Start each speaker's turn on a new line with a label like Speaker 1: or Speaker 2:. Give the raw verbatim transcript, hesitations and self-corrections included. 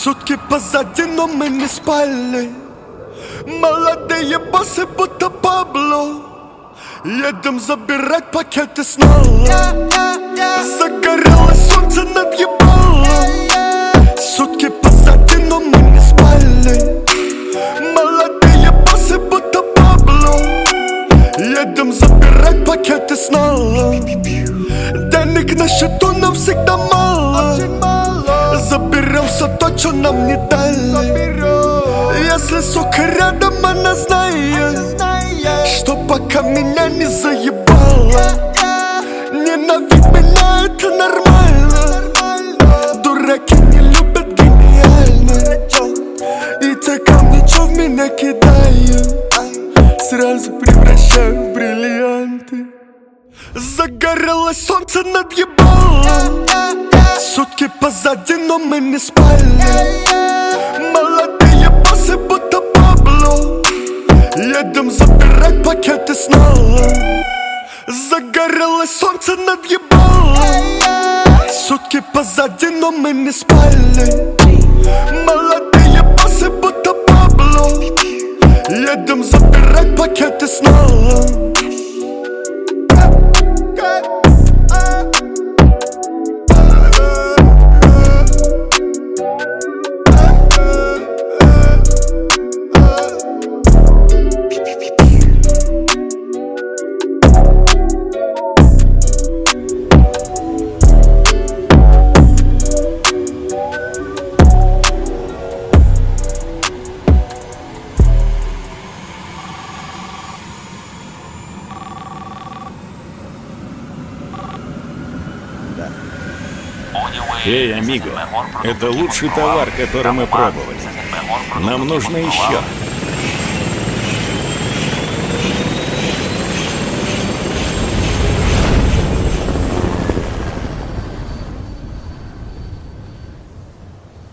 Speaker 1: Сутки позади, но мы не спали. Молодые боссы, будто Пабло. Едем забирать пакеты снова. Загорелось солнце над ебалом. Сутки позади, но мы не спали. Молодые боссы, будто Пабло. Едем забирать пакеты снова. Денег на счету нам всегда мало. Заберем все то, что нам не дали. Если, сука, рядом, она знает, что пока меня не заебало. Ненавидь меня, это нормально. Дураки не любят гениально. И те камни, что в меня кидают, сразу превращаю в бриллианты. Загорелось солнце над ебалом. Сутки позади, но мы не спали. Молодые боссы, будто Пабло. Едем забирать пакеты снова. Загорелось солнце над ебалом. Сутки позади, но мы не спали. Молодые боссы, будто Пабло. Едем забирать пакеты снова.
Speaker 2: Эй, амиго, это лучший товар, который мы пробовали. Нам нужно еще.